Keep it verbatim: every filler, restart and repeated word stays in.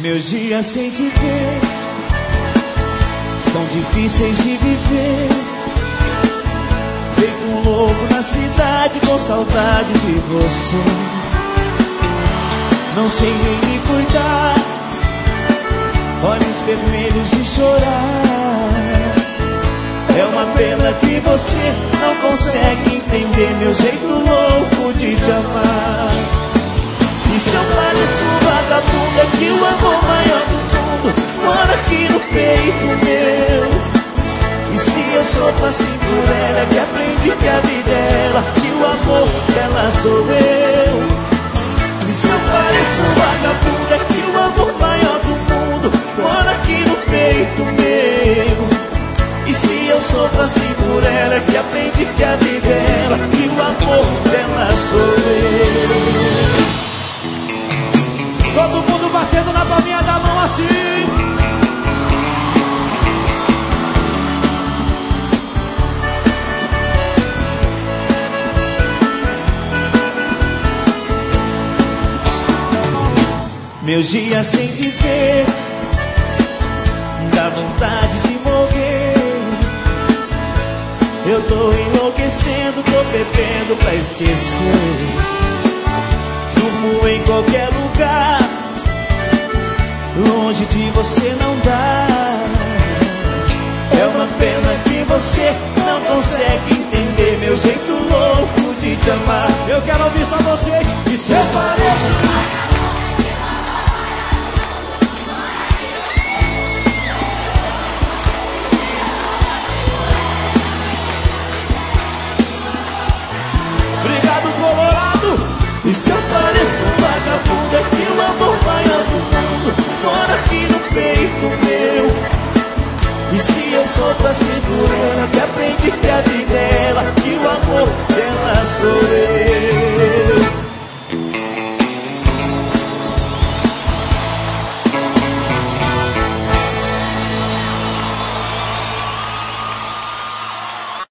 Meus dias sem te ver são difíceis de viver, feito um louco na cidade com saudade de você. Não sei nem me cuidar, olhos vermelhos de chorar. É uma pena que você não consegue entender meu jeito louco de te amar. E se eu pareço um vagabundo, é que o amor maior do mundo mora aqui no peito meu. E se eu sofro assim por ela, é que aprendi que a vida é ela, que o amor dela sou eu. E se eu pareço um vagabundo, é que o amor maior do mundo mora aqui no peito meu. E se eu sofro assim por ela, é que aprendi que a vida é ela, que o amor dela sou eu. Todo mundo batendo na palminha da mão assim. Meus dias sem te ver dá vontade de morrer. Eu tô enlouquecendo, tô bebendo pra esquecer. Durmo em qualquer lugar, longe de você não dá. É uma pena que você não consegue entender meu jeito louco de te amar. Eu quero ouvir só vocês. E se eu pareço